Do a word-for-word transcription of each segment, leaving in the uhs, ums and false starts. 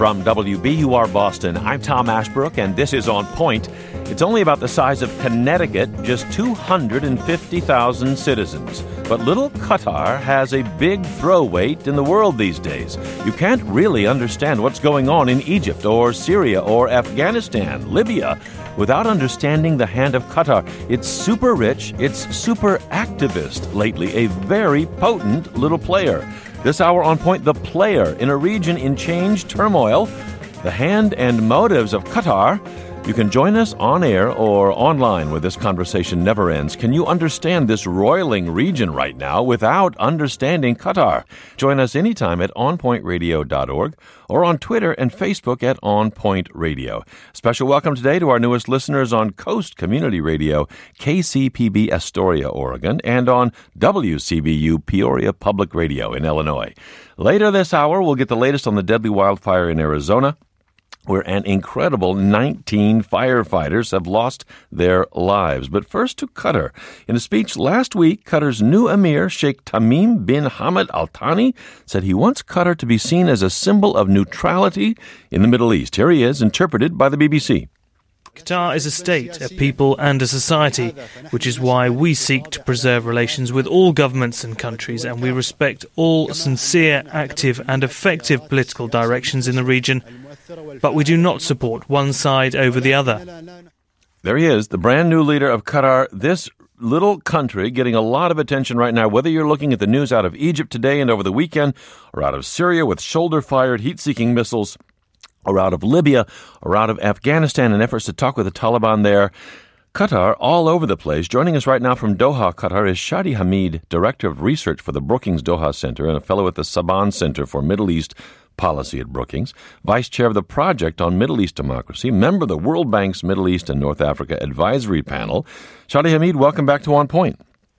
From W B U R Boston, I'm Tom Ashbrook, and this is On Point. It's only about the size of Connecticut, just two hundred fifty thousand citizens. But little Qatar has a big throw weight in the world these days. You can't really understand what's going on in Egypt or Syria or Afghanistan, Libya, without understanding the hand of Qatar. It's super rich, it's super activist lately, a very potent little player. This hour on Point, the player in a region in change, turmoil, the hand and motives of Qatar. You can join us on air or online where this conversation never ends. Can you understand this roiling region right now without understanding Qatar? Join us anytime at on point radio dot org or on Twitter and Facebook at On Point Radio. Special welcome today to our newest listeners on Coast Community Radio, K C P B Astoria, Oregon, and on W C B U Peoria Public Radio in Illinois. Later this hour, we'll get the latest on the deadly wildfire in Arizona, where an incredible nineteen firefighters have lost their lives. But first to Qatar. In a speech last week, Qatar's new emir, Sheikh Tamim bin Hamad Al Thani, said he wants Qatar to be seen as a symbol of neutrality in the Middle East. Here he is, interpreted by the B B C. Qatar is a state, a people and a society, which is why we seek to preserve relations with all governments and countries, and we respect all sincere, active and effective political directions in the region. But we do not support one side over the other. There he is, the brand new leader of Qatar, this little country getting a lot of attention right now, whether you're looking at the news out of Egypt today and over the weekend, or out of Syria with shoulder-fired, heat-seeking missiles, or out of Libya, or out of Afghanistan in efforts to talk with the Taliban there. Qatar, all over the place. Joining us right now from Doha, Qatar, is Shadi Hamid, Director of Research for the Brookings Doha Center and a fellow at the Saban Center for Middle East Policy at Brookings, Vice Chair of the Project on Middle East Democracy, member of the World Bank's Middle East and North Africa Advisory Panel. Shadi Hamid, welcome back to On Point.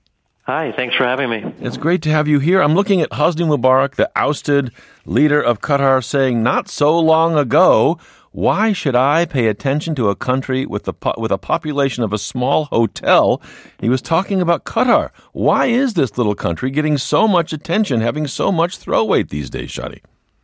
Hi, thanks for having me. It's great to have you here. I'm looking at Hosni Mubarak, the ousted leader of Qatar, saying not so long ago, why should I pay attention to a country with, the po- with a population of a small hotel? He was talking about Qatar. Why is this little country getting so much attention, having so much throw weight these days, Shadi?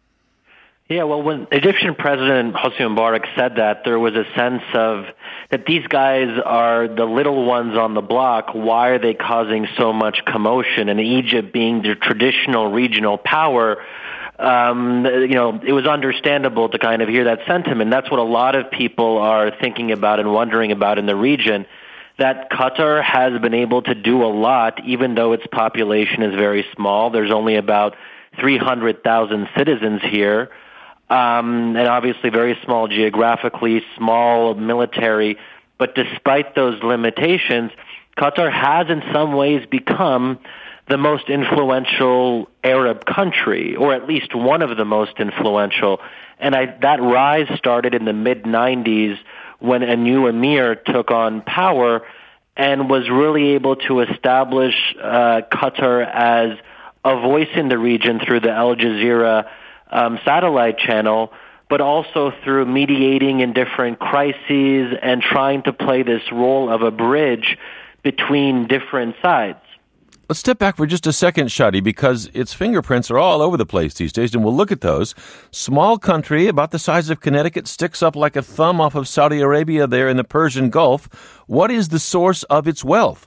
Yeah, well, when Egyptian President Hosni Mubarak said that, there was a sense of that these guys are the little ones on the block. Why are they causing so much commotion? And Egypt being the traditional regional power, um, you know, it was understandable to kind of hear that sentiment. That's what a lot of people are thinking about and wondering about in the region, that Qatar has been able to do a lot, even though its population is very small. There's only about three hundred thousand citizens here. Um, and obviously very small geographically, small military. But despite those limitations, Qatar has in some ways become the most influential Arab country, or at least one of the most influential. And I, that rise started in the mid nineties when a new emir took on power and was really able to establish uh, Qatar as a voice in the region through the Al Jazeera Um, satellite channel, but also through mediating in different crises and trying to play this role of a bridge between different sides. Let's step back for just a second, Shadi, because its fingerprints are all over the place these days, and we'll look at those. Small country, about the size of Connecticut, sticks up like a thumb off of Saudi Arabia there in the Persian Gulf. What is the source of its wealth?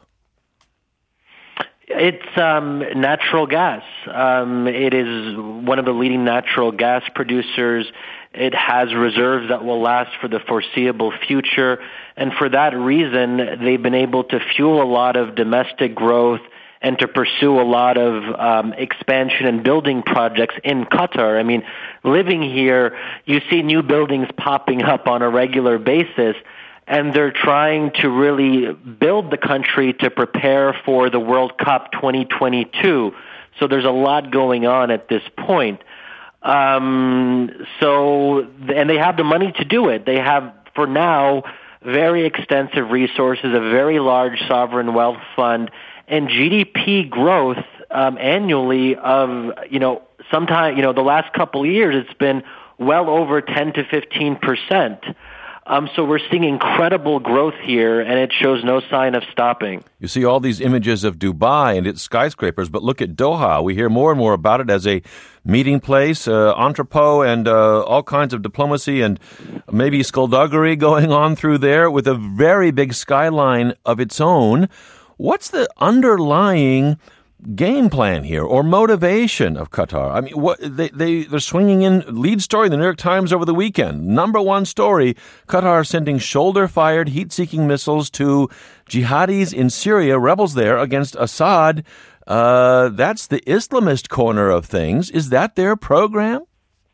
It's um, natural gas. Um, it is one of the leading natural gas producers. It has reserves that will last for the foreseeable future. And for that reason, they've been able to fuel a lot of domestic growth and to pursue a lot of um, expansion and building projects in Qatar. I mean, living here, you see new buildings popping up on a regular basis. And they're trying to really build the country to prepare for the World Cup twenty twenty-two. So there's a lot going on at this point. Um, so, and they have the money to do it. They have, for now, very extensive resources, a very large sovereign wealth fund, and G D P growth um, annually of, you know, sometime, you know, the last couple of years, it's been well over ten to fifteen percent. Um, so we're seeing incredible growth here, and it shows no sign of stopping. You see all these images of Dubai and its skyscrapers, but look at Doha. We hear more and more about it as a meeting place, uh, entrepot, and uh, all kinds of diplomacy and maybe skullduggery going on through there with a very big skyline of its own. What's the underlying game plan here or motivation of Qatar? I mean, what they, they, they're swinging in lead story in the New York Times over the weekend. Number one story, Qatar sending shoulder-fired heat-seeking missiles to jihadis in Syria, rebels there against Assad. Uh, that's the Islamist corner of things. Is that their program?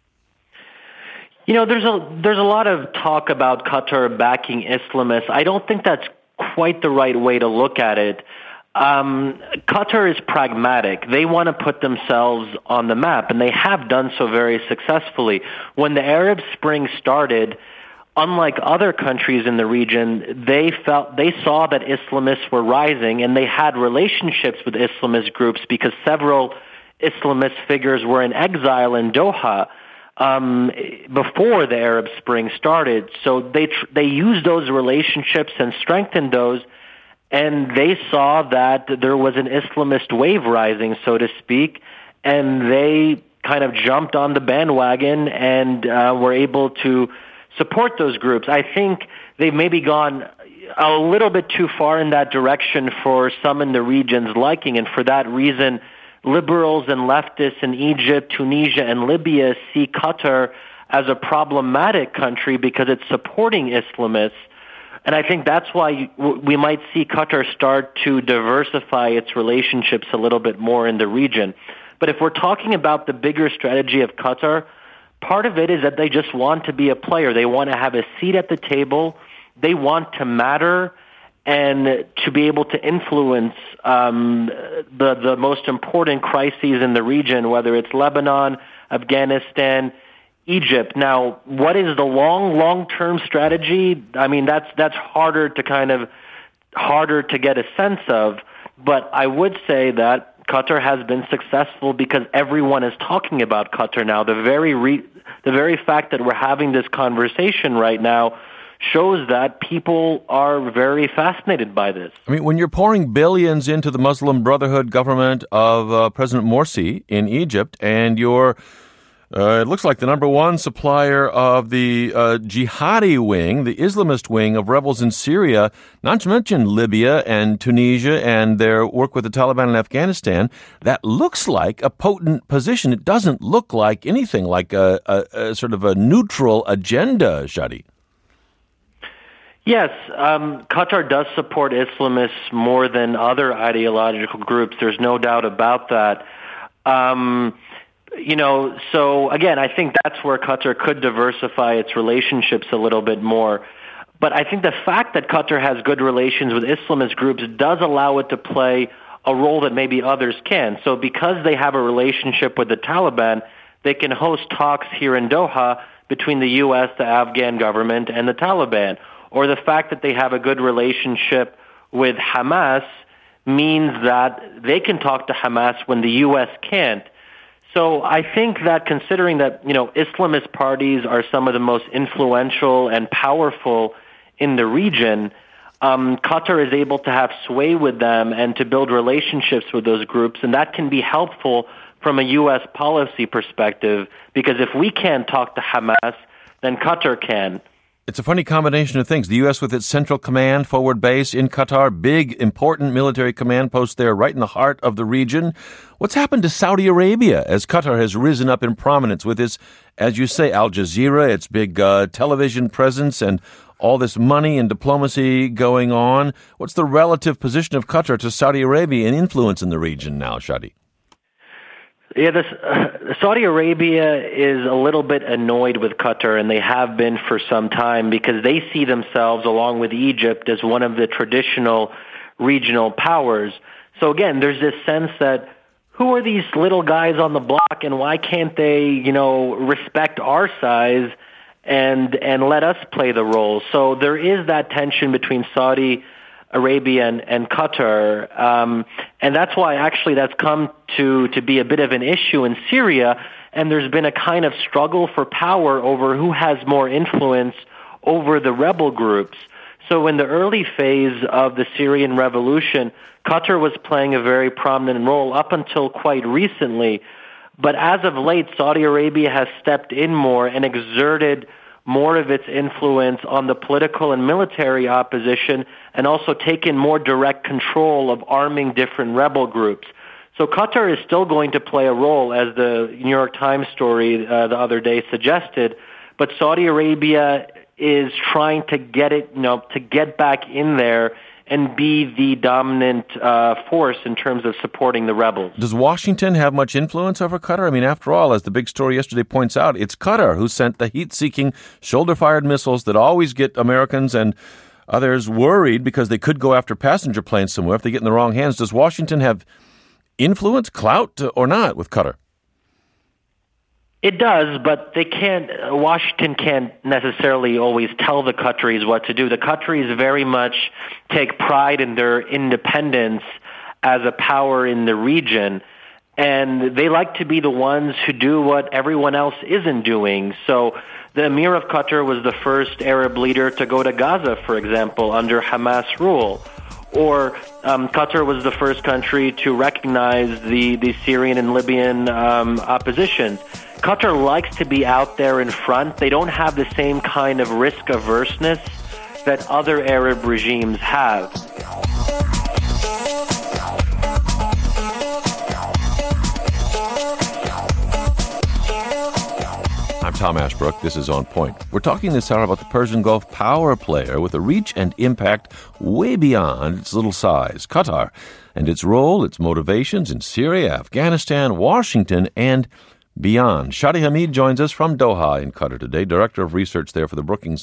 You know, there's a there's a lot of talk about Qatar backing Islamists. I don't think that's quite the right way to look at it. Um, Qatar is pragmatic. They want to put themselves on the map, and they have done so very successfully. When the Arab Spring started, unlike other countries in the region, they felt they saw that Islamists were rising, and they had relationships with Islamist groups because several Islamist figures were in exile in Doha um, before the Arab Spring started. So they tr- they used those relationships and strengthened those. And they saw that there was an Islamist wave rising, so to speak, and they kind of jumped on the bandwagon and uh, were able to support those groups. I think they've maybe gone a little bit too far in that direction for some in the region's liking, and for that reason, liberals and leftists in Egypt, Tunisia, and Libya see Qatar as a problematic country because it's supporting Islamists. And I think that's why we might see Qatar start to diversify its relationships a little bit more in the region. But if we're talking about the bigger strategy of Qatar, part of it is that they just want to be a player. They want to have a seat at the table. They want to matter and to be able to influence um, the, the most important crises in the region, whether it's Lebanon, Afghanistan, Egypt. Now, what is the long, long-term strategy? I mean, that's that's harder to kind of harder to get a sense of. But I would say that Qatar has been successful because everyone is talking about Qatar now. The very re, the very fact that we're having this conversation right now shows that people are very fascinated by this. I mean, when you're pouring billions into the Muslim Brotherhood government of uh, President Morsi in Egypt, and you're Uh, it looks like the number one supplier of the uh, jihadi wing, the Islamist wing of rebels in Syria, not to mention Libya and Tunisia and their work with the Taliban in Afghanistan. That looks like a potent position. It doesn't look like anything like a, a, a sort of a neutral agenda, Shadi. Yes, um, Qatar does support Islamists more than other ideological groups. There's no doubt about that. Um You know, so again, I think that's where Qatar could diversify its relationships a little bit more. But I think the fact that Qatar has good relations with Islamist groups does allow it to play a role that maybe others can. So because they have a relationship with the Taliban, they can host talks here in Doha between the U S, the Afghan government, and the Taliban. Or the fact that they have a good relationship with Hamas means that they can talk to Hamas when the U S can't. So I think that considering that, you know, Islamist parties are some of the most influential and powerful in the region, um, Qatar is able to have sway with them and to build relationships with those groups, and that can be helpful from a U S policy perspective, because if we can't talk to Hamas, then Qatar can. It's a funny combination of things. The U S with its central command, forward base in Qatar, big, important military command post there right in the heart of the region. What's happened to Saudi Arabia as Qatar has risen up in prominence with its, as you say, Al Jazeera, its big uh, television presence and all this money and diplomacy going on? What's the relative position of Qatar to Saudi Arabia and influence in the region now, Shadi? Yeah, this, uh, Saudi Arabia is a little bit annoyed with Qatar, and they have been for some time, because they see themselves, along with Egypt, as one of the traditional regional powers. So again, there's this sense that who are these little guys on the block, and why can't they, you know, respect our size and and let us play the role? So there is that tension between Saudi Arabia and, and Qatar, um, and that's why actually that's come to, to be a bit of an issue in Syria, and there's been a kind of struggle for power over who has more influence over the rebel groups. So in the early phase of the Syrian revolution, Qatar was playing a very prominent role up until quite recently. But as of late, Saudi Arabia has stepped in more and exerted more of its influence on the political and military opposition, and also taken more direct control of arming different rebel groups. So Qatar is still going to play a role, as the New York Times story uh, the other day suggested, but Saudi Arabia is trying to get it, you know, to get back in there and be the dominant uh, force in terms of supporting the rebels. Does Washington have much influence over Qatar? I mean, after all, as the big story yesterday points out, it's Qatar who sent the heat-seeking, shoulder-fired missiles that always get Americans and others worried because they could go after passenger planes somewhere if they get in the wrong hands. Does Washington have influence, clout, or not with Qatar? It does, but they can't, Washington can't necessarily always tell the Qataris what to do. The Qataris very much take pride in their independence as a power in the region, and they like to be the ones who do what everyone else isn't doing. So the Emir of Qatar was the first Arab leader to go to Gaza, for example, under Hamas rule. Or um, Qatar was the first country to recognize the, the Syrian and Libyan um, opposition. Qatar likes to be out there in front. They don't have the same kind of risk averseness that other Arab regimes have. I'm Tom Ashbrook. This is On Point. We're talking this hour about the Persian Gulf power player with a reach and impact way beyond its little size, Qatar, and its role, its motivations in Syria, Afghanistan, Washington, and beyond. Shadi Hamid joins us from Doha in Qatar today, Director of Research there for the Brookings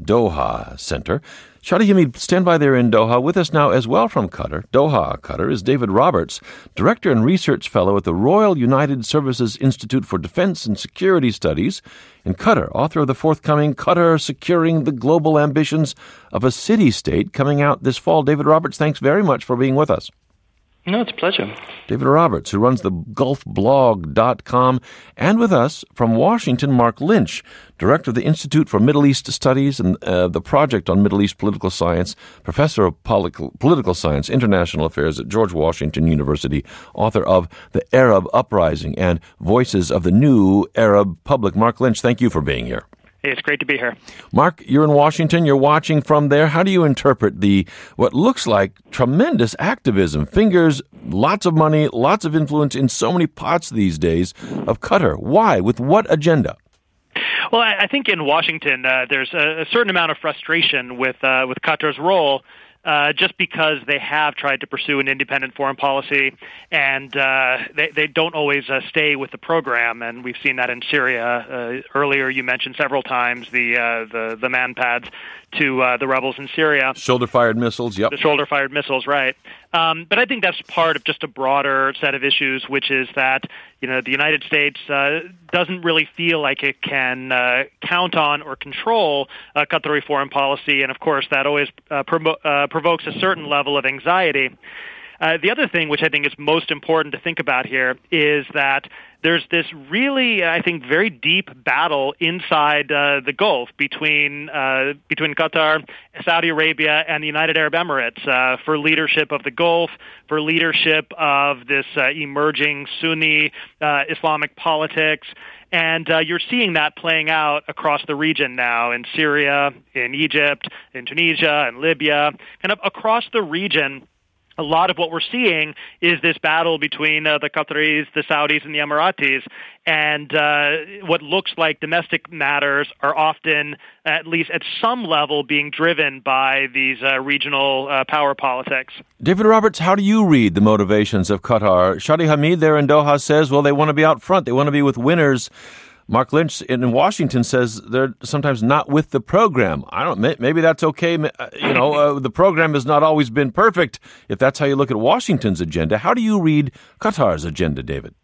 Doha Center. Shadi Hamid, stand by there in Doha. With us now as well from Qatar, Doha, Qatar, is David Roberts, Director and Research Fellow at the Royal United Services Institute for Defense and Security Studies in Qatar, author of the forthcoming Qatar Securing the Global Ambitions of a City-State, coming out this fall. David Roberts, thanks very much for being with us. No, it's a pleasure. David Roberts, who runs the gulf blog dot com, and with us from Washington, Mark Lynch, Director of the Institute for Middle East Studies and uh, the Project on Middle East Political Science, Professor of Political, Political Science, International Affairs at George Washington University, author of The Arab Uprising and Voices of the New Arab Public. Mark Lynch, thank you for being here. Hey, it's great to be here. Mark, you're in Washington. You're watching from there. How do you interpret the what looks like tremendous activism? Fingers, lots of money, lots of influence in so many pots these days of Qatar. Why? With what agenda? Well, I think in Washington, uh, there's a, a certain amount of frustration with uh, with Qatar's role. Uh, just because they have tried to pursue an independent foreign policy, and uh, they, they don't always uh, stay with the program, and we've seen that in Syria. Uh, earlier, you mentioned several times the uh, the, the man-pads to uh, the rebels in Syria. Shoulder-fired missiles, yep. The shoulder-fired missiles, right. Um, but I think that's part of just a broader set of issues, which is that, you know, the United States uh, doesn't really feel like it can uh, count on or control uh, Qatari foreign policy, and of course that always uh, provo- uh, provokes a certain level of anxiety. Uh, the other thing, which I think is most important to think about here, is that there's this really, I think, very deep battle inside uh, the Gulf between uh, between Qatar, Saudi Arabia, and the United Arab Emirates uh, for leadership of the Gulf, for leadership of this uh, emerging Sunni uh, Islamic politics. And uh, you're seeing that playing out across the region now in Syria, in Egypt, in Tunisia, in Libya, kind of across the region. A lot of what we're seeing is this battle between uh, the Qataris, the Saudis, and the Emiratis, and uh, what looks like domestic matters are often, at least at some level, being driven by these uh, regional uh, power politics. David Roberts, how do you read the motivations of Qatar? Shadi Hamid there in Doha says, well, they want to be out front. They want to be with winners. Mark Lynch in Washington says they're sometimes not with the program. I don't. Maybe that's okay. You know, uh, the program has not always been perfect. If that's how you look at Washington's agenda, how do you read Qatar's agenda, David?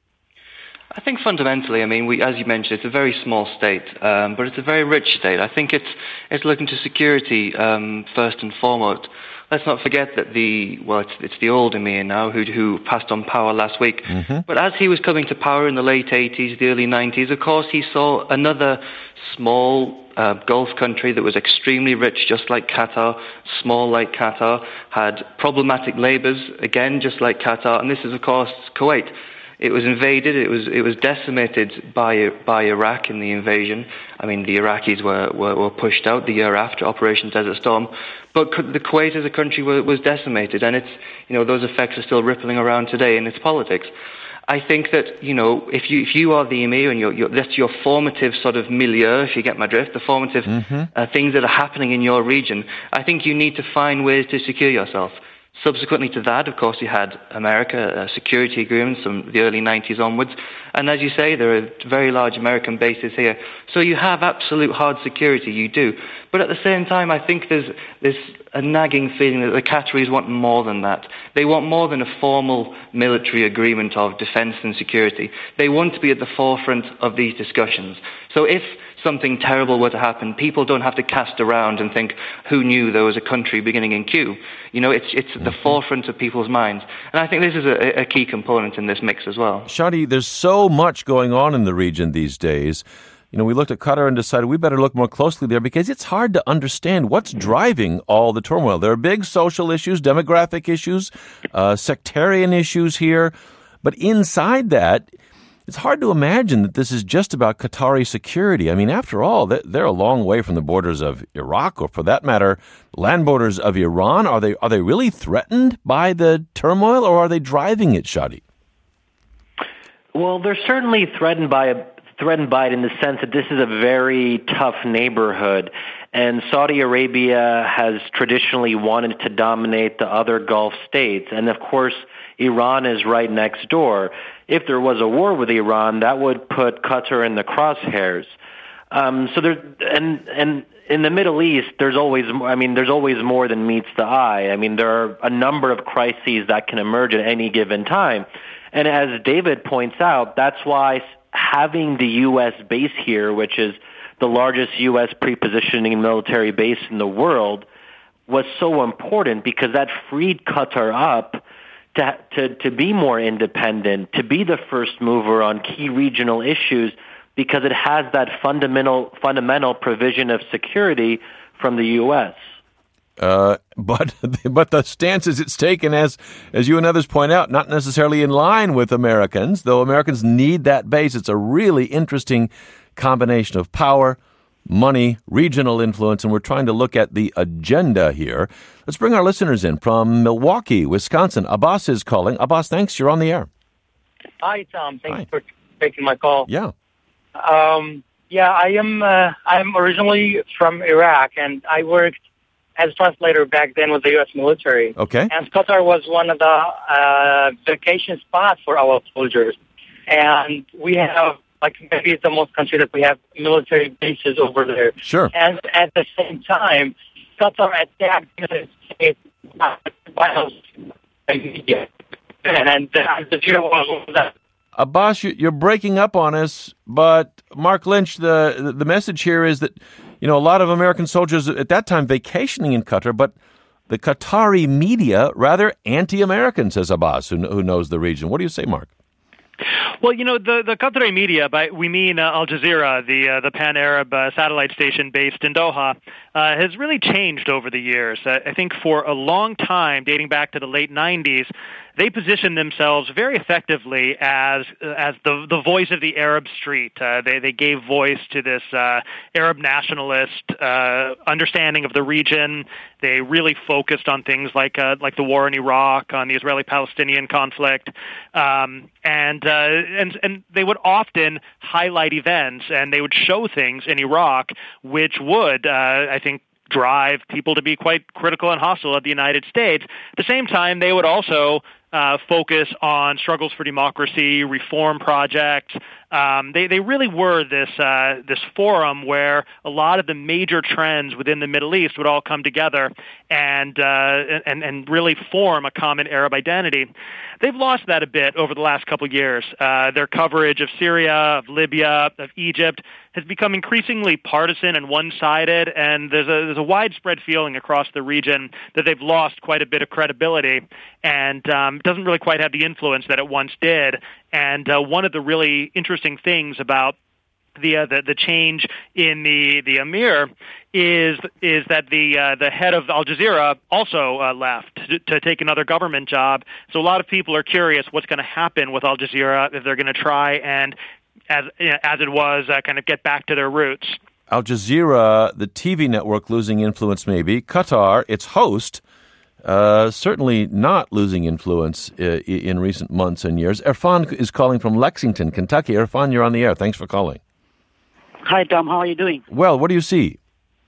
I think fundamentally, I mean, we, as you mentioned, it's a very small state, um, but it's a very rich state. I think it's it's looking to security um, first and foremost. let's not forget that the, well, it's, it's the old Emir now who, who passed on power last week. Mm-hmm. But as he was coming to power in the late eighties, the early nineties, of course, he saw another small uh, Gulf country that was extremely rich, just like Qatar, small like Qatar, had problematic labours, again, just like Qatar, and this is, of course, Kuwait. It was invaded. It was it was decimated by by Iraq in the invasion. I mean, the Iraqis were, were, were pushed out the year after Operation Desert Storm, but the Kuwait as a country was, was decimated, and it's you know those effects are still rippling around today in its politics. I think that you know if you if you are the emir and you're, you're, that's your formative sort of milieu, if you get my drift, the formative mm-hmm. uh, things that are happening in your region, I think you need to find ways to secure yourself. Subsequently to that, of course, you had America, uh, security agreements from the early nineties onwards. And as you say, there are very large American bases here. So you have absolute hard security, you do. But at the same time, I think there's, there's a nagging feeling that the Qataris want more than that. They want more than a formal military agreement of defense and security. They want to be at the forefront of these discussions. So if something terrible were to happen, people don't have to cast around and think, who knew there was a country beginning in Q? You know, it's it's at the forefront of people's minds. And I think this is a, a key component in this mix as well. Shadi, there's so much going on in the region these days. You know, we looked at Qatar and decided we better look more closely there because it's hard to understand what's driving all the turmoil. There are big social issues, demographic issues, uh, sectarian issues here. But inside that, it's hard to imagine that this is just about Qatari security. I mean, after all, they're a long way from the borders of Iraq, or for that matter, land borders of Iran. Are they are they really threatened by the turmoil, or are they driving it, Shadi? Well, they're certainly threatened by a, threatened by it in the sense that this is a very tough neighborhood, and Saudi Arabia has traditionally wanted to dominate the other Gulf states, and of course, Iran is right next door. If there was a war with Iran, that would put Qatar in the crosshairs. Um, so there, and and in the Middle East, there's always, I mean, there's always more than meets the eye. I mean, there are a number of crises that can emerge at any given time, and as David points out, that's why having the U S base here, which is the largest U S pre-positioning military base in the world, was so important because that freed Qatar up To, to, to be more independent, to be the first mover on key regional issues, because it has that fundamental fundamental provision of security from the U S. Uh, but but the stances it's taken, as as you and others point out, not necessarily in line with Americans, though Americans need that base. It's a really interesting combination of power, money, regional influence, and we're trying to look at the agenda here. Let's bring our listeners in from Milwaukee, Wisconsin. Abbas is calling. Abbas, thanks. You're on the air. Hi, Tom. Thanks Hi. for taking my call. Yeah. Um, yeah, I am. Uh, I'm originally from Iraq, and I worked as translator back then with the U S military. Okay. And Qatar was one of the uh, vacation spots for our soldiers, and we have. Like maybe it's the most country that we have military bases over there. Sure. And at the same time, Qatar attacked the United States by media. And the view was that. Abbas, you're breaking up on us, but Mark Lynch, the the message here is that, you know, a lot of American soldiers at that time vacationing in Qatar, but the Qatari media rather anti-American, says Abbas, who, who knows the region. What do you say, Mark? Well, you know, the, the Qatari media, by we mean uh, Al Jazeera, the uh, the pan-Arab uh, satellite station based in Doha, uh, has really changed over the years. Uh, I think for a long time, dating back to the late nineties, they positioned themselves very effectively as as the the voice of the Arab street. Uh, they they gave voice to this uh, Arab nationalist uh, understanding of the region. They really focused on things like uh, like the war in Iraq, on the Israeli-Palestinian conflict, um, and uh, and and they would often highlight events and they would show things in Iraq which would, uh, I think, drive people to be quite critical and hostile of the United States. At the same time, they would also uh, focus on struggles for democracy, reform projects. Um, they they really were this uh, this forum where a lot of the major trends within the Middle East would all come together. and uh, and and really form a common Arab identity. They've lost that a bit over the last couple of years. Uh, their coverage of Syria, of Libya, of Egypt has become increasingly partisan and one-sided, and there's a, there's a widespread feeling across the region that they've lost quite a bit of credibility and um, doesn't really quite have the influence that it once did. And uh, one of the really interesting things about The, uh, the the change in the the emir is is that the uh, the head of Al Jazeera also uh, left to, to take another government job. So a lot of people are curious what's going to happen with Al Jazeera, if they're going to try and, as you know, as it was, uh, kind of get back to their roots. Al Jazeera, the T V network, losing influence maybe. Qatar, its host, uh, certainly not losing influence uh, in recent months and years. Irfan is calling from Lexington, Kentucky. Irfan, you're on the air. Thanks for calling. Hi, Tom. How are you doing? Well, what do you see?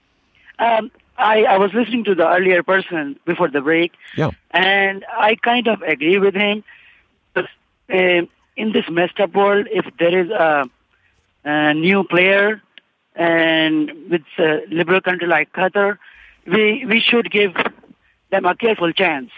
Um, I, I was listening to the earlier person before the break, yeah, and I kind of agree with him. But, uh, in this messed up world, if there is a, a new player and with a liberal country like Qatar, we we should give them a careful chance.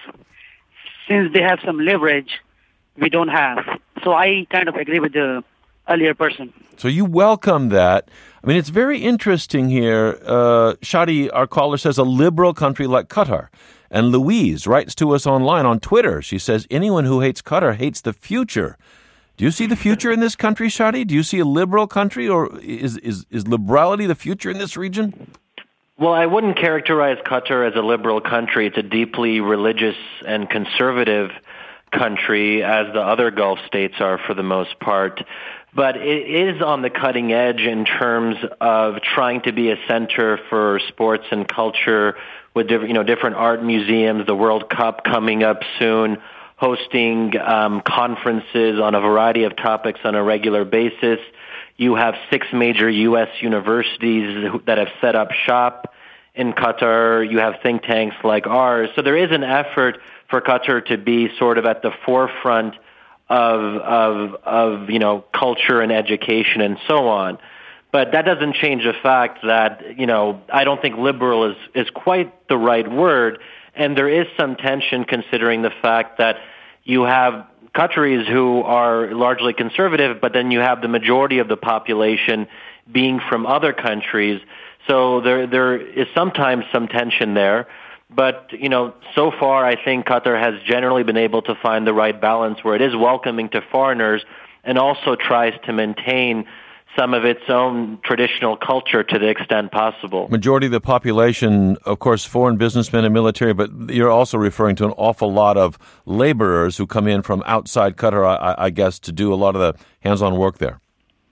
Since they have some leverage, we don't have. So I kind of agree with the earlier person. So you welcome that. I mean, it's very interesting here. Uh, Shadi, our caller, says a liberal country like Qatar. And Louise writes to us online on Twitter. She says, anyone who hates Qatar hates the future. Do you see the future in this country, Shadi? Do you see a liberal country, or is, is, is liberality the future in this region? Well, I wouldn't characterize Qatar as a liberal country. It's a deeply religious and conservative country, as the other Gulf states are for the most part. But it is on the cutting edge in terms of trying to be a center for sports and culture with different, you know, different art museums, the World Cup coming up soon, hosting um, conferences on a variety of topics on a regular basis. You have six major U S universities that have set up shop in Qatar. You have think tanks like ours. So there is an effort for Qatar to be sort of at the forefront of, of, of, you know, culture and education and so on. But that doesn't change the fact that, you know, I don't think liberal is, is quite the right word. And there is some tension considering the fact that you have Qataris who are largely conservative, but then you have the majority of the population being from other countries. So there there is sometimes some tension there. But, you know, so far I think Qatar has generally been able to find the right balance where it is welcoming to foreigners and also tries to maintain some of its own traditional culture to the extent possible. Majority of the population, of course, foreign businessmen and military, but you're also referring to an awful lot of laborers who come in from outside Qatar, I, I guess, to do a lot of the hands-on work there.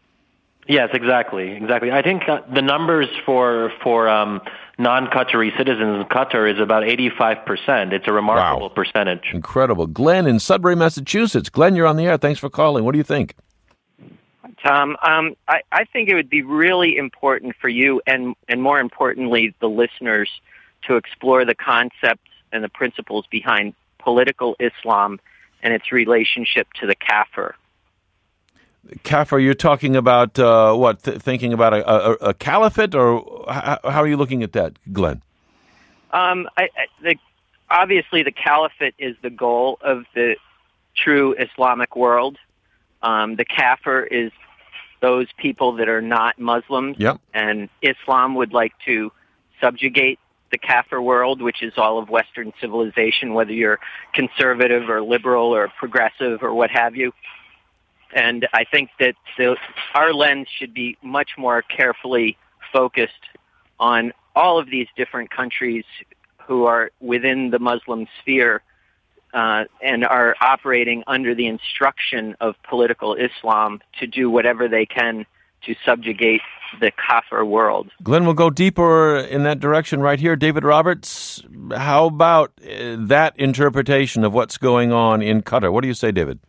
Yes, exactly, exactly. I think uh, the numbers for for um, non-Qatari citizens in Qatar is about eighty-five percent. It's a remarkable wow. percentage. Incredible. Glenn in Sudbury, Massachusetts. Glenn, you're on the air. Thanks for calling. What do you think? Tom, um, I, I think it would be really important for you and, and more importantly, the listeners to explore the concepts and the principles behind political Islam and its relationship to the kafir. Kafir, you're talking about uh, what? Th- thinking about a, a, a caliphate, or how, how are you looking at that, Glenn? Um, I, I, the, obviously, the caliphate is the goal of the true Islamic world. Um, the kafir is those people that are not Muslims, yep. and Islam would like to subjugate the kafir world, which is all of Western civilization, whether you're conservative or liberal or progressive or what have you. And I think that the, our lens should be much more carefully focused on all of these different countries who are within the Muslim sphere uh, and are operating under the instruction of political Islam to do whatever they can to subjugate the kafir world. Glenn, we'll go deeper in that direction right here. David Roberts, how about uh, that interpretation of what's going on in Qatar? What do you say, David?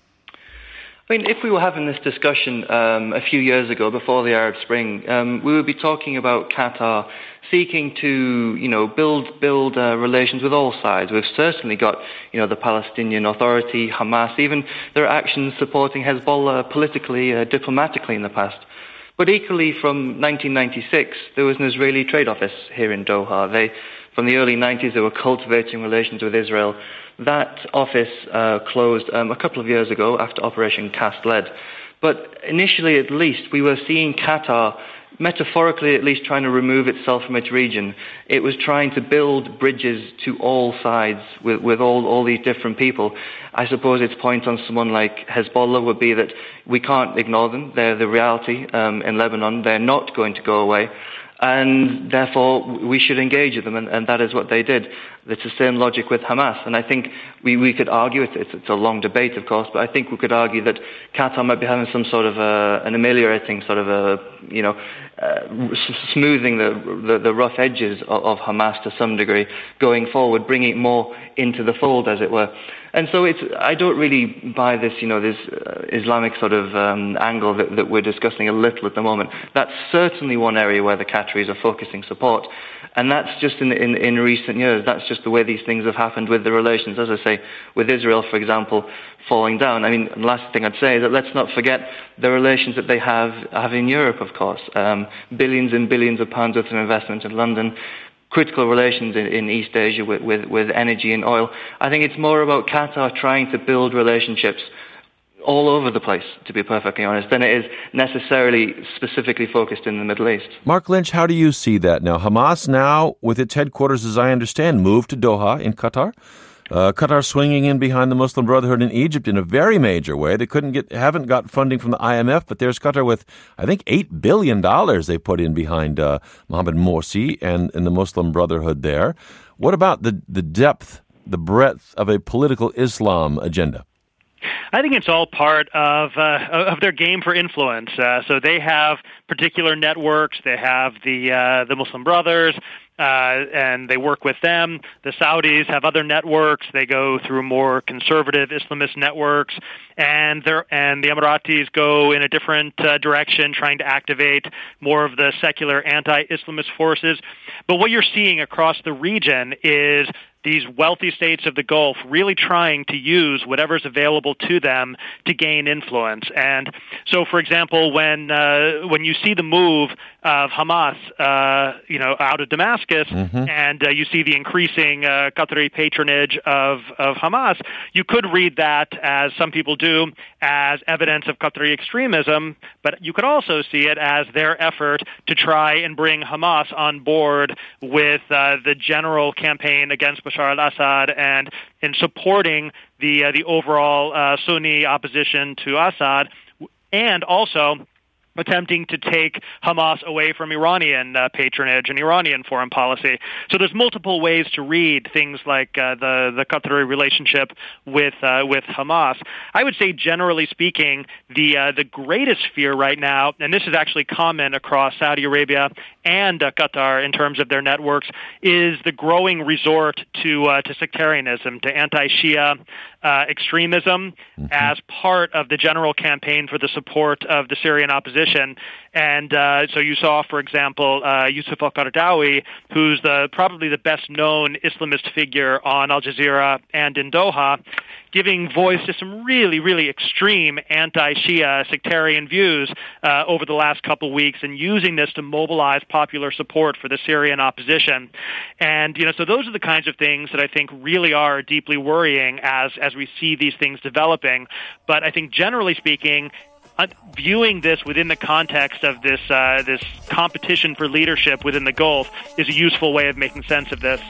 I mean, if we were having this discussion um, a few years ago, before the Arab Spring, um, we would be talking about Qatar seeking to, you know, build build uh, relations with all sides. We've certainly got, you know, the Palestinian Authority, Hamas, even their actions supporting Hezbollah politically, uh, diplomatically in the past. But equally, from nineteen ninety-six, there was an Israeli trade office here in Doha. They from the early nineties who were cultivating relations with Israel. That office uh, closed um, a couple of years ago after Operation Cast Lead. But initially, at least, we were seeing Qatar, metaphorically at least, trying to remove itself from its region. It was trying to build bridges to all sides with, with all, all these different people. I suppose its point on someone like Hezbollah would be that we can't ignore them. They're the reality um, in Lebanon. They're not going to go away. And therefore, we should engage with them, and, and that is what they did. It's the same logic with Hamas. And I think we, we could argue, it's, it's a long debate, of course, but I think we could argue that Qatar might be having some sort of a, an ameliorating sort of a, you know, uh, smoothing the, the, the rough edges of, of Hamas to some degree going forward, bringing it more into the fold, as it were. And so it's, I don't really buy this, you know, this uh, Islamic sort of um, angle that, that we're discussing a little at the moment. That's certainly one area where the Qataris are focusing support. And that's just in, in, in recent years. That's just the way these things have happened with the relations, as I say, with Israel, for example, falling down. I mean, the last thing I'd say is that let's not forget the relations that they have, have in Europe, of course. Um, billions and billions of pounds worth of investment in London. Critical relations in, in East Asia with, with, with energy and oil. I think it's more about Qatar trying to build relationships all over the place, to be perfectly honest, than it is necessarily specifically focused in the Middle East. Mark Lynch, how do you see that now? Hamas now, with its headquarters, as I understand, moved to Doha in Qatar. Uh, Qatar swinging in behind the Muslim Brotherhood in Egypt in a very major way. They couldn't get, haven't got funding from the I M F, but there's Qatar with, I think, eight billion dollars they put in behind uh, Mohammed Morsi and, and the Muslim Brotherhood there. What about the, the depth, the breadth of a political Islam agenda? I think it's all part of uh, of their game for influence. Uh, so they have particular networks. They have the uh, the Muslim Brothers, uh, and they work with them. The Saudis have other networks. They go through more conservative Islamist networks, and they and the Emiratis go in a different uh, direction, trying to activate more of the secular anti-Islamist forces. But what you're seeing across the region is these wealthy states of the Gulf really trying to use whatever's available to them to gain influence. And so, for example, when uh, when you see the move of Hamas, uh, you know, out of Damascus, mm-hmm. and uh, you see the increasing uh, Qatari patronage of, of Hamas, you could read that, as some people do, as evidence of Qatari extremism, but you could also see it as their effort to try and bring Hamas on board with uh, the general campaign against Bashar al-Assad and in supporting the uh, the overall uh, Sunni opposition to Assad, and also attempting to take Hamas away from Iranian uh, patronage and Iranian foreign policy. So there's multiple ways to read things like uh, the the Qatari relationship with uh, with Hamas. I would say, generally speaking, the uh, the greatest fear right now, and this is actually common across Saudi Arabia and uh, Qatar in terms of their networks, is the growing resort to uh, to sectarianism, to anti-Shia uh, extremism, mm-hmm. as part of the general campaign for the support of the Syrian opposition. And uh, so you saw, for example, uh, Yusuf al-Qaradawi, who's the probably the best-known Islamist figure on Al Jazeera and in Doha, giving voice to some really, really extreme anti-Shia sectarian views uh, over the last couple weeks, and using this to mobilize popular support for the Syrian opposition. And, you know, so those are the kinds of things that I think really are deeply worrying as, as we see these things developing. But I think, generally speaking, Uh, viewing this within the context of this uh, this competition for leadership within the Gulf is a useful way of making sense of this.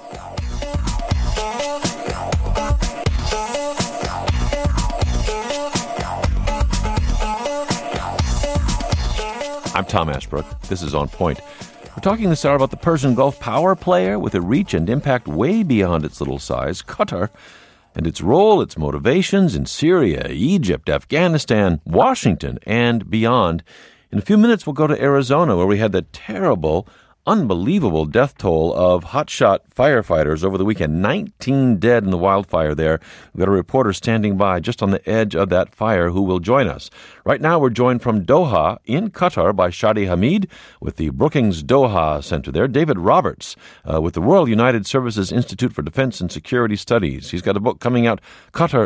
I'm Tom Ashbrook. This is On Point. We're talking this hour about the Persian Gulf power player with a reach and impact way beyond its little size, Qatar, and its role, its motivations in Syria, Egypt, Afghanistan, Washington, and beyond. In a few minutes, we'll go to Arizona, where we had the terrible, unbelievable death toll of hotshot firefighters over the weekend. nineteen dead in the wildfire there. We've got a reporter standing by just on the edge of that fire who will join us. Right now, we're joined from Doha in Qatar by Shadi Hamid with the Brookings Doha Center there. David Roberts uh, with the Royal United Services Institute for Defense and Security Studies. He's got a book coming out, Qatar, Se-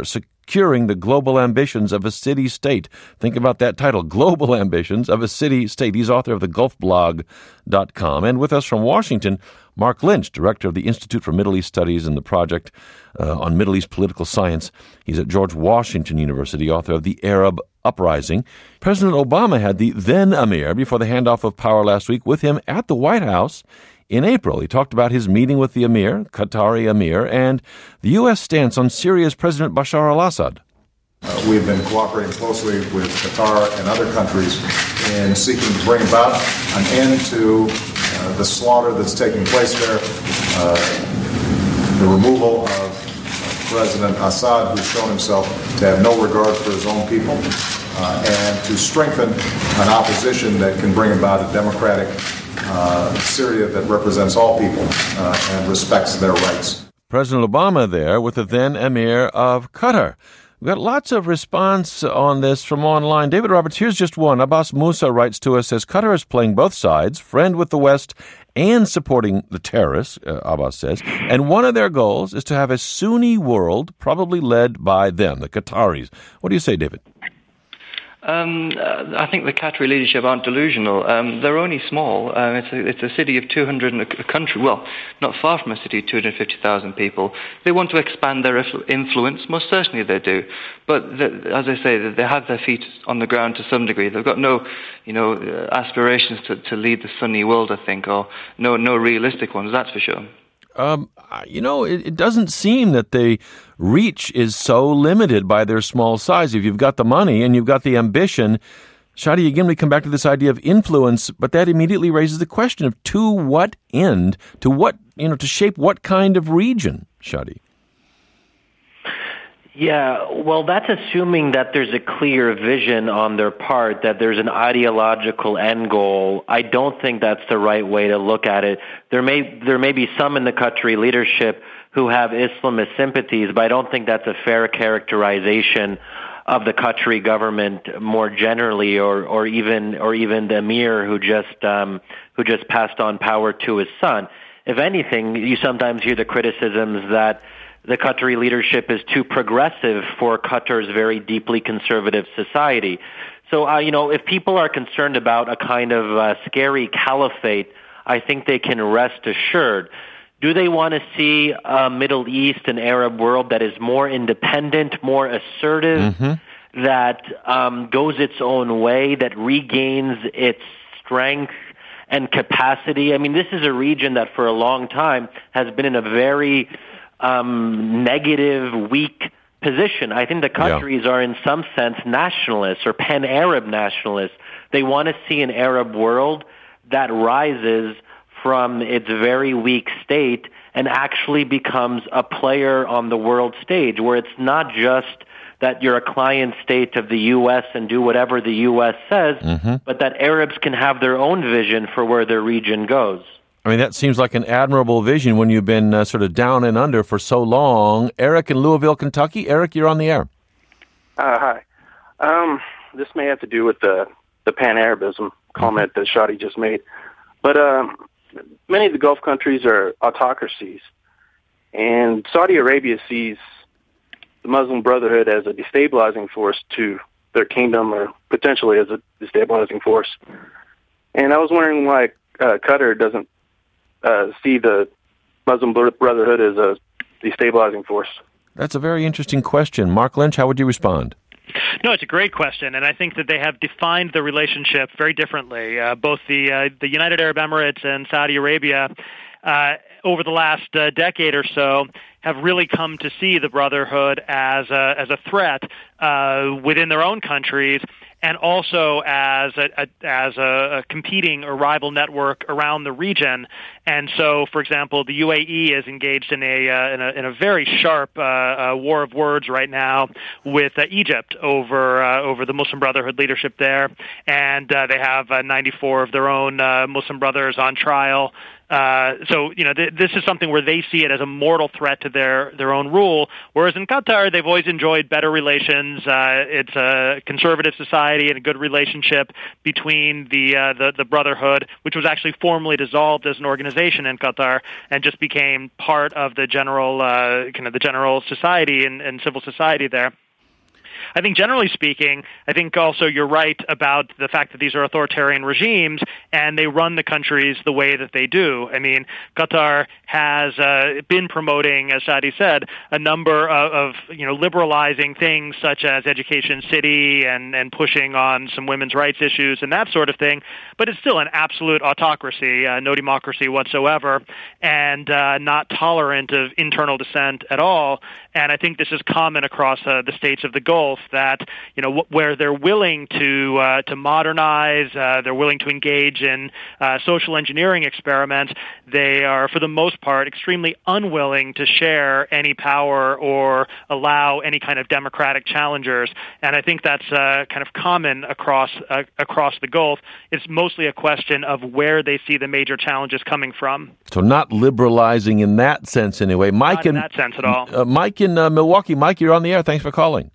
obscuring the global ambitions of a city-state. Think about that title, Global Ambitions of a City-State. He's author of the gulf blog dot com. And with us from Washington, Mark Lynch, director of the Institute for Middle East Studies and the Project uh, on Middle East Political Science. He's at George Washington University, author of The Arab Uprising. President Obama had the then Emir, before the handoff of power last week, with him at the White House in April. He talked about his meeting with the Emir, Qatari Emir, and the U S stance on Syria's President Bashar al-Assad. Uh, we've been cooperating closely with Qatar and other countries in seeking to bring about an end to uh, the slaughter that's taking place there, uh, the removal of President Assad, who's shown himself to have no regard for his own people, uh, and to strengthen an opposition that can bring about a democratic uh, Syria that represents all people uh, and respects their rights. President Obama there with the then Emir of Qatar. We've got lots of response on this from online. David Roberts, here's just one. Abbas Musa writes to us, says, Qatar is playing both sides, friend with the West and supporting the terrorists, uh, Abbas says, and one of their goals is to have a Sunni world, probably led by them, the Qataris. What do you say, David? Um, uh, I think the Qatari leadership aren't delusional. Um, they're only small. Um, it's, a, it's a city of two hundred, a country, well, not far from a city of two hundred fifty thousand people. They want to expand their influence. Most certainly they do. But the, as I say, they have their feet on the ground to some degree. They've got no, you know, aspirations to, to lead the Sunni world, I think, or no, no realistic ones, that's for sure. Um, you know, it, it doesn't seem that the reach is so limited by their small size. If you've got the money and you've got the ambition, Shadi, again, we come back to this idea of influence, but that immediately raises the question of to what end, to what, you know, to shape what kind of region, Shadi? Yeah, well, that's assuming that there's a clear vision on their part, that there's an ideological end goal. I don't think that's the right way to look at it. There may there may be some in the Qatari leadership who have Islamist sympathies, but I don't think that's a fair characterization of the Qatari government more generally, or or even or even the Emir who just um, who just passed on power to his son. If anything, you sometimes hear the criticisms that the Qatari leadership is too progressive for Qatar's very deeply conservative society. So, uh, you know, if people are concerned about a kind of uh, scary caliphate, I think they can rest assured. Do they want to see a Middle East and Arab world that is more independent, more assertive, mm-hmm. that um, goes its own way, that regains its strength and capacity? I mean, this is a region that for a long time has been in a very Um, negative, weak position. I think the Qataris yeah. are in some sense nationalists or pan-Arab nationalists. They want to see an Arab world that rises from its very weak state and actually becomes a player on the world stage, where it's not just that you're a client state of the U S and do whatever the U S says, mm-hmm. but that Arabs can have their own vision for where their region goes. I mean, that seems like an admirable vision when you've been uh, sort of down and under for so long. Eric in Louisville, Kentucky. Eric, you're on the air. Uh, hi. Um, this may have to do with the, the pan-Arabism comment that Shadi just made. But um, many of the Gulf countries are autocracies. And Saudi Arabia sees the Muslim Brotherhood as a destabilizing force to their kingdom, or potentially as a destabilizing force. And I was wondering why uh, Qatar doesn't Uh, see the Muslim Brotherhood as a destabilizing force? That's a very interesting question. Mark Lynch, how would you respond? No, it's a great question, and I think that they have defined the relationship very differently. Uh, both the uh, the United Arab Emirates and Saudi Arabia, uh, over the last uh, decade or so, have really come to see the Brotherhood as a, as a threat uh, within their own countries, and also as a, a as a, a competing or rival network around the region. And so, for example, the U A E is engaged in a uh, in a, in a very sharp uh, uh, war of words right now with uh, Egypt over uh, over the Muslim Brotherhood leadership there, and uh, they have uh, ninety-four of their own uh, Muslim brothers on trial. Uh, so, you know, th- this is something where they see it as a mortal threat to their, their own rule, whereas in Qatar, they've always enjoyed better relations. Uh, it's a conservative society and a good relationship between the, uh, the the Brotherhood, which was actually formally dissolved as an organization in Qatar and just became part of the general uh, kind of the general society and, and civil society there. I think generally speaking, I think also you're right about the fact that these are authoritarian regimes and they run the countries the way that they do. I mean, Qatar has uh, been promoting, as Shadi said, a number of, of you know liberalizing things such as Education City and, and pushing on some women's rights issues and that sort of thing. But it's still an absolute autocracy, uh, no democracy whatsoever, and uh, not tolerant of internal dissent at all. And I think this is common across uh, the states of the Gulf that, you know, wh- where they're willing to uh, to modernize, uh, they're willing to engage in uh, social engineering experiments, they are, for the most part, extremely unwilling to share any power or allow any kind of democratic challengers. And I think that's uh, kind of common across uh, across the Gulf. It's mostly a question of where they see the major challenges coming from. So not liberalizing in that sense anyway. Mike Not in in, that sense at all. Uh, Mike in uh, Milwaukee. Mike, you're on the air. Thanks for calling.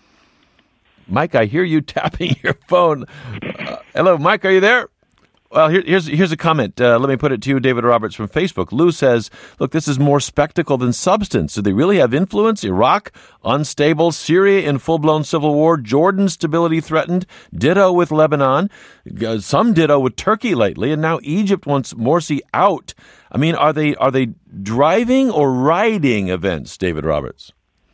Mike, I hear you tapping your phone. Uh, hello, Mike, are you there? Well, here, here's here's a comment. Uh, let me put it to you, David Roberts from Facebook. Lou says, look, this is more spectacle than substance. Do they really have influence? Iraq, unstable. Syria in full-blown civil war. Jordan, stability threatened. Ditto with Lebanon. Uh, some ditto with Turkey lately. And now Egypt wants Morsi out. I mean, are they are they driving or riding events, David Roberts?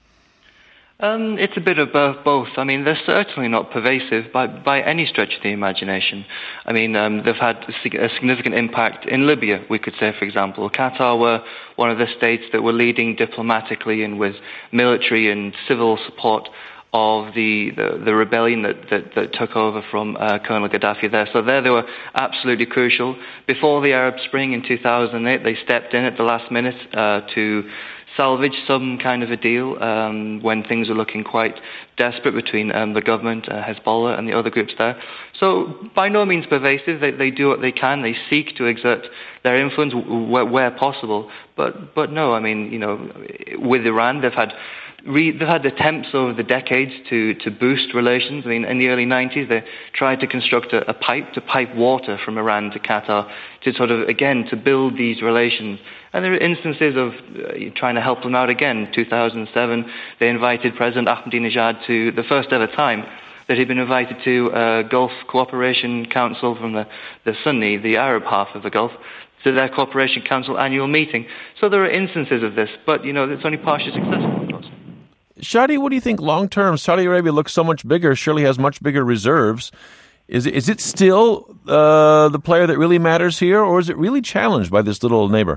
Um, it's a bit of both. I mean, they're certainly not pervasive by, by any stretch of the imagination. I mean, um, they've had a significant impact in Libya, we could say, for example. Qatar were one of the states that were leading diplomatically and with military and civil support of the, the, the rebellion that, that, that took over from uh, Colonel Gaddafi there. So there they were absolutely crucial. Before the Arab Spring in two thousand eight, they stepped in at the last minute uh, to salvage some kind of a deal um, when things were looking quite desperate between um, the government, uh, Hezbollah, and the other groups there. So by no means pervasive. They, they do what they can. They seek to exert their influence where, where possible. But but no, I mean, you know, with Iran, they've had Re, they've had attempts over the decades to, to boost relations. I mean, in the early nineties, they tried to construct a, a pipe to pipe water from Iran to Qatar to sort of, again, to build these relations. And there are instances of uh, trying to help them out again. In two thousand seven, they invited President Ahmadinejad to the first ever time that he'd been invited to a Gulf Cooperation Council from the, the Sunni, the Arab half of the Gulf, to their Cooperation Council annual meeting. So there are instances of this, but, you know, it's only partially successful, of course. Shadi, what do you think long-term? Saudi Arabia looks so much bigger, surely has much bigger reserves. Is, is it still uh, the player that really matters here, or is it really challenged by this little neighbor?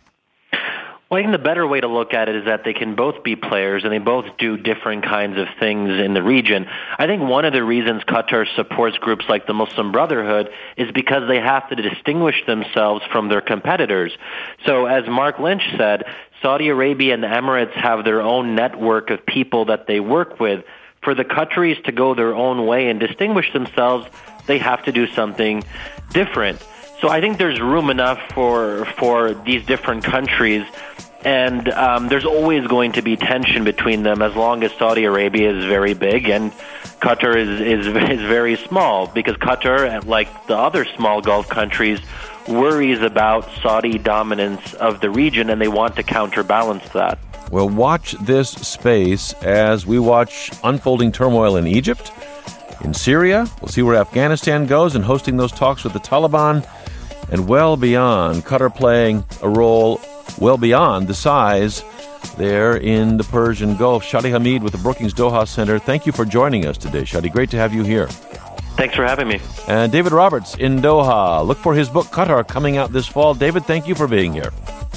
Well, I think the better way to look at it is that they can both be players and they both do different kinds of things in the region. I think one of the reasons Qatar supports groups like the Muslim Brotherhood is because they have to distinguish themselves from their competitors. So as Mark Lynch said, Saudi Arabia and the Emirates have their own network of people that they work with. For the Qataris to go their own way and distinguish themselves, they have to do something different. So I think there's room enough for for these different countries, and um, there's always going to be tension between them as long as Saudi Arabia is very big and Qatar is, is, is very small, because Qatar, like the other small Gulf countries, worries about Saudi dominance of the region, and they want to counterbalance that. Well, watch this space as we watch unfolding turmoil in Egypt, in Syria. We'll see where Afghanistan goes and hosting those talks with the Taliban, and well beyond, Qatar playing a role well beyond the size there in the Persian Gulf. Shadi Hamid with the Brookings Doha Center. Thank you for joining us today, Shadi. Great to have you here. Thanks for having me. And David Roberts in Doha. Look for his book, Qatar, coming out this fall. David, thank you for being here.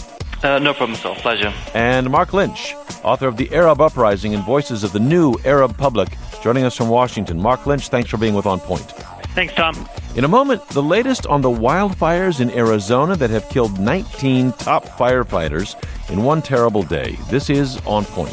Uh, no problem at all. Pleasure. And Mark Lynch, author of The Arab Uprising and Voices of the New Arab Public, joining us from Washington. Mark Lynch, thanks for being with On Point. Thanks, Tom. In a moment, the latest on the wildfires in Arizona that have killed nineteen top firefighters in one terrible day. This is On Point.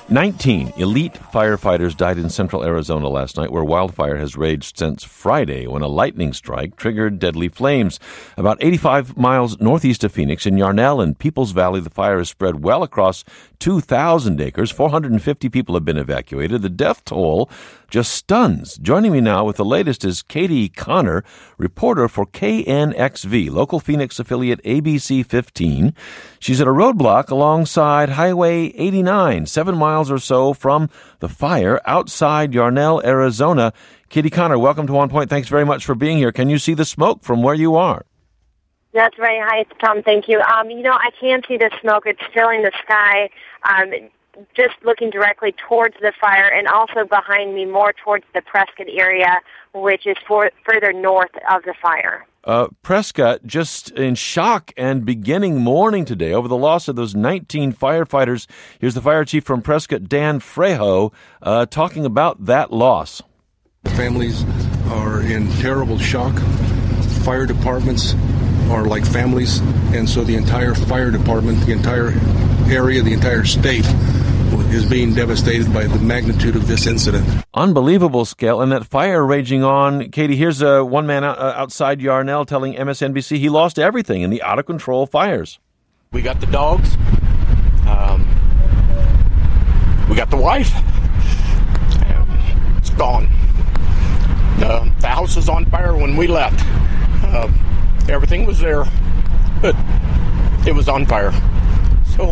nineteen elite firefighters died in central Arizona last night, where wildfire has raged since Friday when a lightning strike triggered deadly flames. About eighty-five miles northeast of Phoenix, in Yarnell and Peoples Valley, the fire has spread well across two thousand acres. four hundred fifty people have been evacuated. The death toll just stuns. Joining me now with the latest is Katie Connor, reporter for K N X V, local Phoenix affiliate A B C fifteen. She's at a roadblock alongside Highway eighty-nine, seven miles or so from the fire outside Yarnell, Arizona. Katie Connor, welcome to One Point. Thanks very much for being here. Can you see the smoke from where you are? That's right. Hi, Tom. Thank you. Um, you know, I can see the smoke. It's filling the sky. Um, just looking directly towards the fire, and also behind me more towards the Prescott area, which is for, further north of the fire. Uh, Prescott just in shock and beginning mourning today over the loss of those nineteen firefighters. Here's the fire chief from Prescott, Dan Frejo, uh, talking about that loss. The families are in terrible shock. Fire departments are like families, and so the entire fire department, the entire area, the entire state is being devastated by the magnitude of this incident. Unbelievable scale, and that fire raging on. Katie, here's uh, one man out, uh, outside Yarnell telling M S N B C he lost everything in the out-of-control fires. We got the dogs. Um, we got the wife. It's gone. Uh, the house was on fire when we left. Uh, everything was there, but it was on fire. So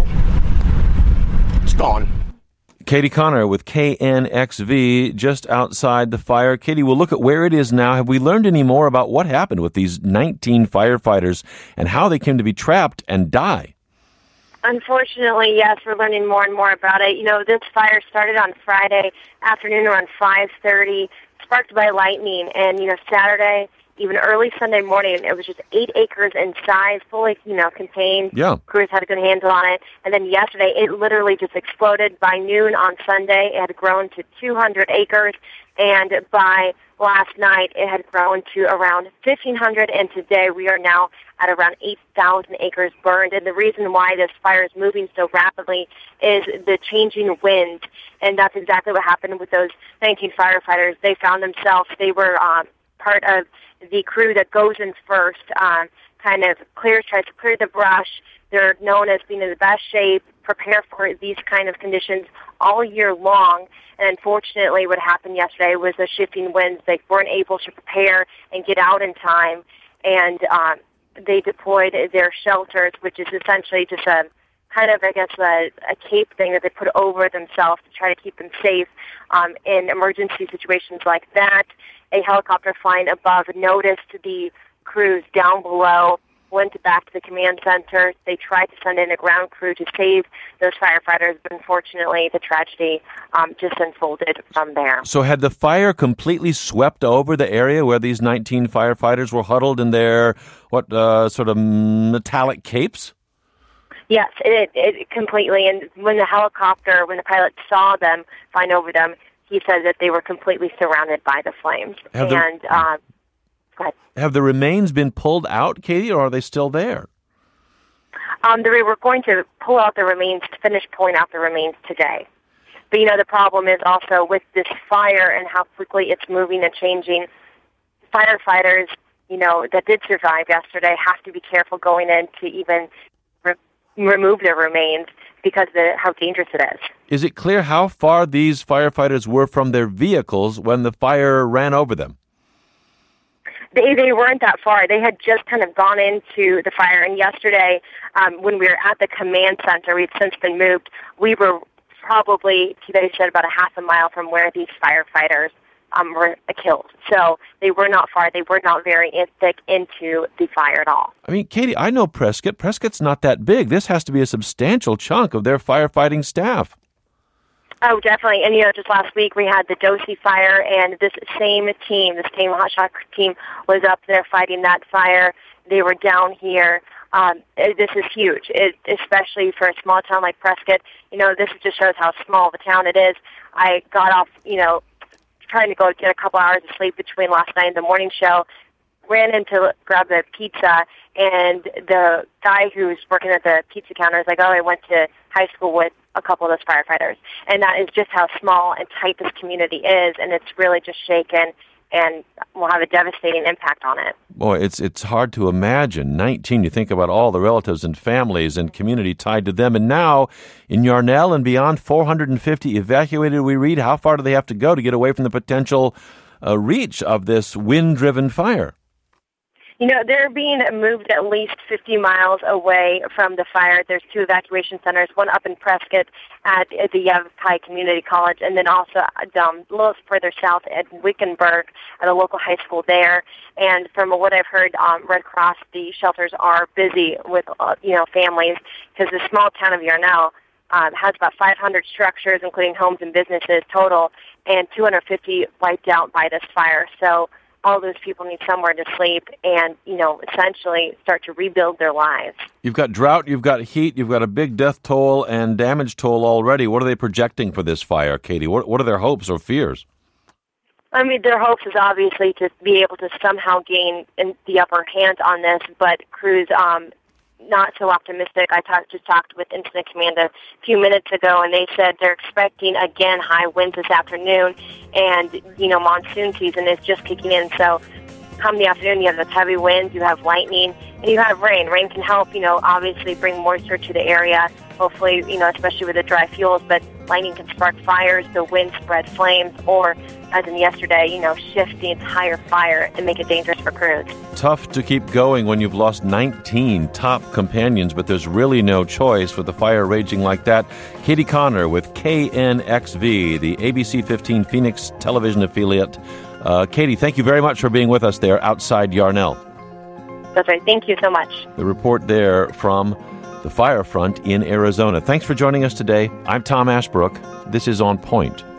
it's gone. Katie Connor with K N X V just outside the fire. Katie, we'll look at where it is now. Have we learned any more about what happened with these nineteen firefighters and how they came to be trapped and die? Unfortunately, yes, we're learning more and more about it. You know, this fire started on Friday afternoon around five thirty, sparked by lightning, and, you know, Saturday, even early Sunday morning, it was just eight acres in size, fully, you know, contained. Yeah. Crews had a good handle on it. And then yesterday, it literally just exploded. By noon on Sunday, it had grown to two hundred acres. And by last night, it had grown to around fifteen hundred. And today, we are now at around eight thousand acres burned. And the reason why this fire is moving so rapidly is the changing wind. And that's exactly what happened with those nineteen firefighters. They found themselves, they were um, part of the crew that goes in first, um, kind of clears, tries to clear the brush. They're known as being in the best shape, prepare for these kind of conditions all year long. And unfortunately, what happened yesterday was the shifting winds. They weren't able to prepare and get out in time, and um, they deployed their shelters, which is essentially just a kind of, I guess, a, a cape thing that they put over themselves to try to keep them safe um, in emergency situations like that. A helicopter flying above noticed the crews down below, went back to the command center. They tried to send in a ground crew to save those firefighters, but unfortunately the tragedy um, just unfolded from there. So had the fire completely swept over the area where these nineteen firefighters were huddled in their, what, uh, sort of metallic capes? Yes, it, it completely. And when the helicopter, when the pilot saw them flying over them, he said that they were completely surrounded by the flames. Have and the, uh, go ahead. Have the remains been pulled out, Katie, or are they still there? Um, they were going to pull out the remains, to finish pulling out the remains today. But, you know, the problem is also with this fire and how quickly it's moving and changing. Firefighters, you know, that did survive yesterday have to be careful going in to even re- remove their remains because of the, how dangerous it is. Is it clear how far these firefighters were from their vehicles when the fire ran over them? They they weren't that far. They had just kind of gone into the fire. And yesterday, um, when we were at the command center, we've since been moved. We were probably, they said, about a half a mile from where these firefighters um, were killed. So they were not far. They were not very in, thick into the fire at all. I mean, Katie, I know Prescott. Prescott's not that big. This has to be a substantial chunk of their firefighting staff. Oh, definitely. And, you know, just last week we had the Dosey fire, and this same team, the same hotshot team, was up there fighting that fire. They were down here. Um, this is huge, it, especially for a small town like Prescott. You know, this just shows how small of a town it is. I got off, you know, trying to go get a couple hours of sleep between last night and the morning show, ran in to grab the pizza, and the guy who's working at the pizza counter is like, oh, I went to high school with a couple of those firefighters. And that is just how small and tight this community is, and it's really just shaken and will have a devastating impact on it. Boy, it's it's hard to imagine. nineteen, you think about all the relatives and families and community tied to them. And now, in Yarnell and beyond, four hundred fifty evacuated, we read. How far do they have to go to get away from the potential uh, reach of this wind-driven fire? You know, they're being moved at least fifty miles away from the fire. There's two evacuation centers, one up in Prescott at the Yavapai Community College, and then also um, a little further south at Wickenburg at a local high school there. And from what I've heard, um, Red Cross, the shelters are busy with, uh, you know, families, because the small town of Yarnell um, has about five hundred structures, including homes and businesses total, and two hundred fifty wiped out by this fire. So all those people need somewhere to sleep and, you know, essentially start to rebuild their lives. You've got drought, you've got heat, you've got a big death toll and damage toll already. What are they projecting for this fire, Katie? What, what are their hopes or fears? I mean, their hopes is obviously to be able to somehow gain in the upper hand on this, but crews um, not so optimistic. I talked, just talked with Incident Command a few minutes ago, and they said they're expecting, again, high winds this afternoon, and, you know, monsoon season is just kicking in. So come the afternoon, you have those heavy winds, you have lightning, and you have rain. Rain can help, you know, obviously bring moisture to the area, hopefully, you know, especially with the dry fuels, but lightning can spark fires, the wind spread flames, or, as in yesterday, you know, shift the entire fire and make it dangerous for crews. Tough to keep going when you've lost nineteen top companions, but there's really no choice with the fire raging like that. Katie Connor with K N X V, the A B C fifteen Phoenix television affiliate. Uh, Katie, thank you very much for being with us there outside Yarnell. That's right. Thank you so much. The report there from the fire front in Arizona. Thanks for joining us today. I'm Tom Ashbrook. This is On Point.